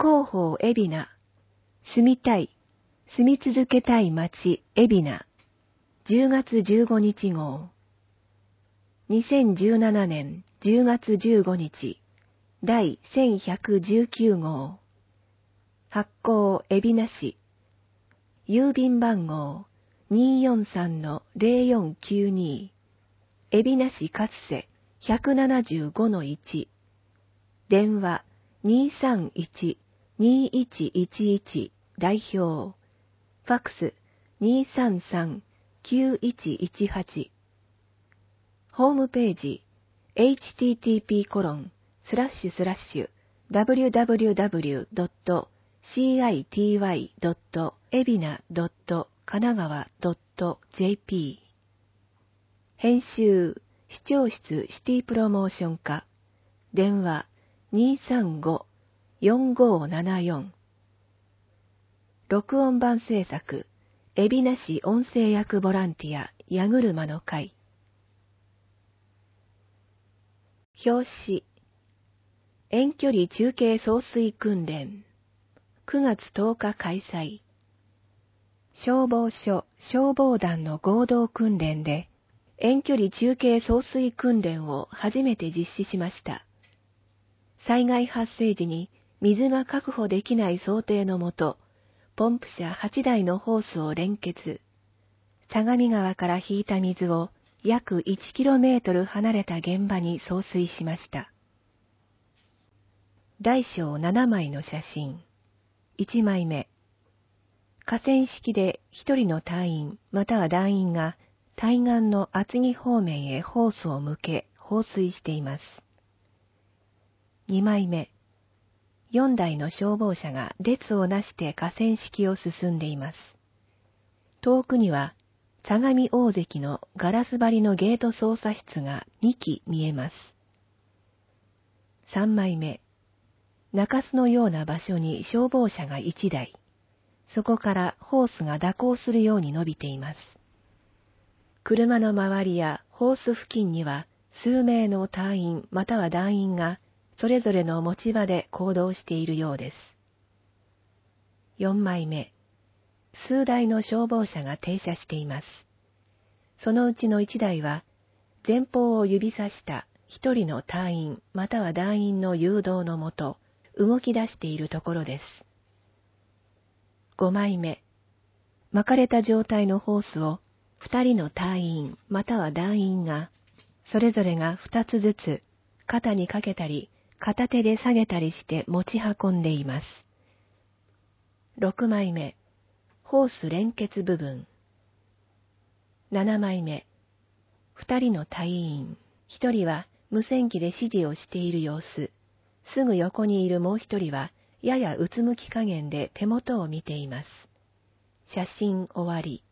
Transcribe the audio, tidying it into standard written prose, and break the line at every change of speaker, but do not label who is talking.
広報海老名、住みたい、住み続けたい街海老名、10月15日号。2017年10月15日、第1119号。発行海老名市。郵便番号 243-0492。海老名市勝瀬 175-1。電話 231-2111 代表。ファックス 233-9118。ホームページ http://www.city.ebina.kanagawa.jp 編集視聴室シティプロモーション課電話 235-4574 録音版制作海老名市音声役ボランティア矢車の会。表紙遠距離中継送水訓練9月10日開催。消防署消防団の合同訓練で遠距離中継送水訓練を初めて実施しました。災害発生時に水が確保できない想定のもと、ポンプ車8台のホースを連結。相模川から引いた水を約 1km 離れた現場に送水しました。大小7枚の写真。1枚目。河川敷で1人の隊員または団員が対岸の厚木方面へホースを向け放水しています。2枚目。4台の消防車が列をなして河川敷を進んでいます。遠くには相模大関のガラス張りのゲート操作室が2機見えます。3枚目。中州のような場所に消防車が1台。そこからホースが蛇行するように伸びています。車の周りやホース付近には数名の隊員または団員がそれぞれの持ち場で行動しているようです。4枚目。数台の消防車が停車しています。そのうちの1台は前方を指さした1人の隊員または団員の誘導のもと動き出しているところです。5枚目。巻かれた状態のホースを2人の隊員または団員がそれぞれが2つずつ肩にかけたり片手で下げたりして持ち運んでいます。6枚目。ホース連結部分。7枚目。2人の隊員。1人は無線機で指示をしている様子。すぐ横にいるもう1人はややうつむき加減で手元を見ています。写真終わり。